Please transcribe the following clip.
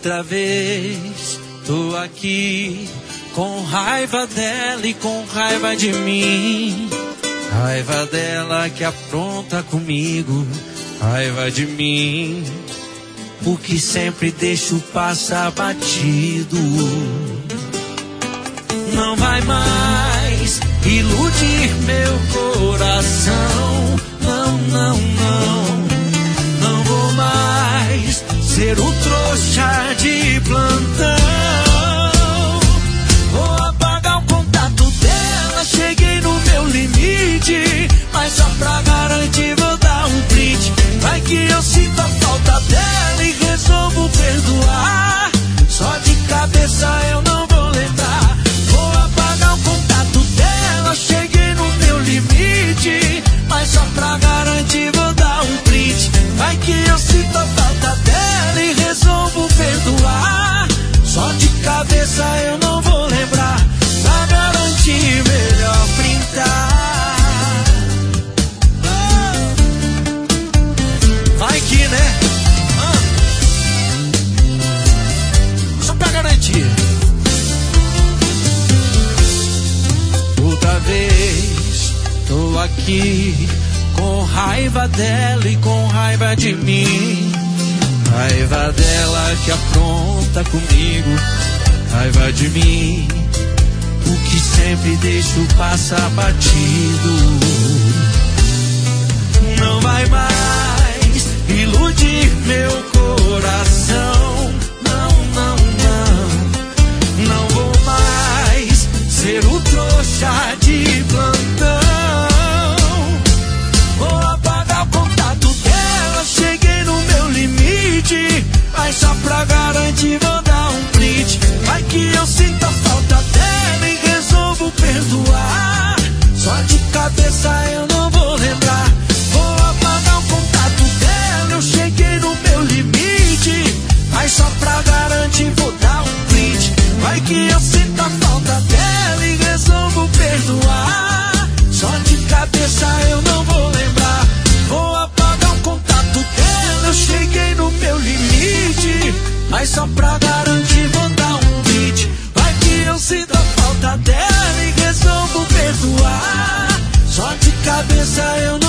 Outra vez tô aqui com raiva dela e com raiva de mim. Raiva dela que apronta comigo, raiva de mim, porque sempre deixo passar batido. Não vai mais iludir meu coração. Não, não, não. Não vou mais ser o trouxa de plantão. Vou apagar o contato dela, cheguei no meu limite, mas só pra garantir vou dar um print. Vai que eu sinto a falta dela e resolvo perdoar. Só de cabeça eu não vou lembrar. Vou apagar o contato dela, cheguei no meu limite, mas só pra garantir vou dar um print. Vai que eu sinto a falta dela e resolvo perdoar. Só de cabeça eu não vou lembrar. Pra garantir melhor printar. Vai que, né? Só pra garantir. Outra vez tô aqui com raiva dela e com raiva de mim. Raiva dela que apronta comigo, raiva de mim, o que sempre deixo passar batido. Não vai mais iludir meu coração. Não, não, não. Não vou mais ser o trouxa de plantão. Vou apagar o contato dela, cheguei no meu limite, mas só pra garantir vou dar um print. Vai que eu sinto a falta dela e resolvo perdoar. Só de cabeça eu não vou lembrar. Vou apagar o contato dela, eu cheguei no meu limite, mas só pra garantir vou dar um print. Vai que eu sinto a falta dela e resolvo perdoar. Só de cabeça eu não vou lembrar. Vou apagar o contato dela, eu cheguei no meu limite, mas só pra garantir vou dar um print. Vai que eu sinto a falta dela e resolvo perdoar. Só de cabeça eu não